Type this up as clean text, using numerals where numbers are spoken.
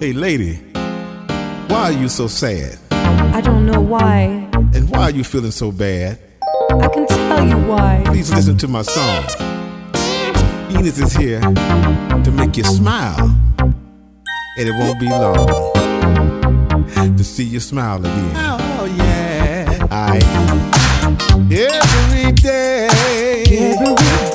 Hey lady, why are you so sad? I don't know why. And why are you feeling so bad? I can tell you why. Please listen to my song. Enos is here to make you smile, and it won't be long to see you smile again. Oh yeah. Every day.